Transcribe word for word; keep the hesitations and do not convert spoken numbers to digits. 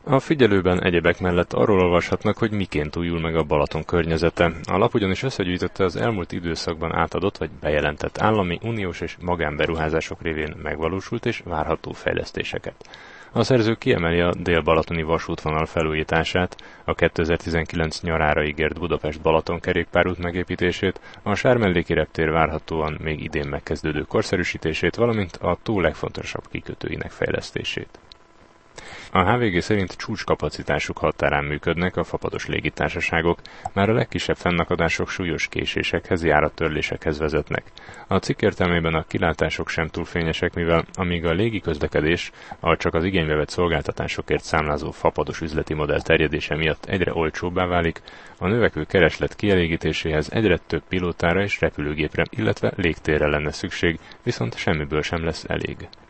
A figyelőben egyebek mellett arról olvashatnak, hogy miként újul meg a Balaton környezete. A lap ugyanis összegyűjtötte az elmúlt időszakban átadott vagy bejelentett állami, uniós és magánberuházások révén megvalósult és várható fejlesztéseket. A szerző kiemeli a dél-balatoni vasútvonal felújítását, a kétezer-tizenkilenc nyarára ígért Budapest-Balaton kerékpárút megépítését, a Sármelléki reptér várhatóan még idén megkezdődő korszerűsítését, valamint a tó legfontosabb kikötőinek fejlesztését. A há vé gé szerint csúcskapacitásuk határán működnek a fapados légitársaságok, már a legkisebb fennakadások súlyos késésekhez, járattörlésekhez vezetnek. A cikk értelmében a kilátások sem túl fényesek, mivel amíg a légiközlekedés a csak az igénybe vett szolgáltatásokért számlázó fapados üzleti modell terjedése miatt egyre olcsóbbá válik, a növekvő kereslet kielégítéséhez egyre több pilótára és repülőgépre, illetve légtérre lenne szükség, viszont semmiből sem lesz elég.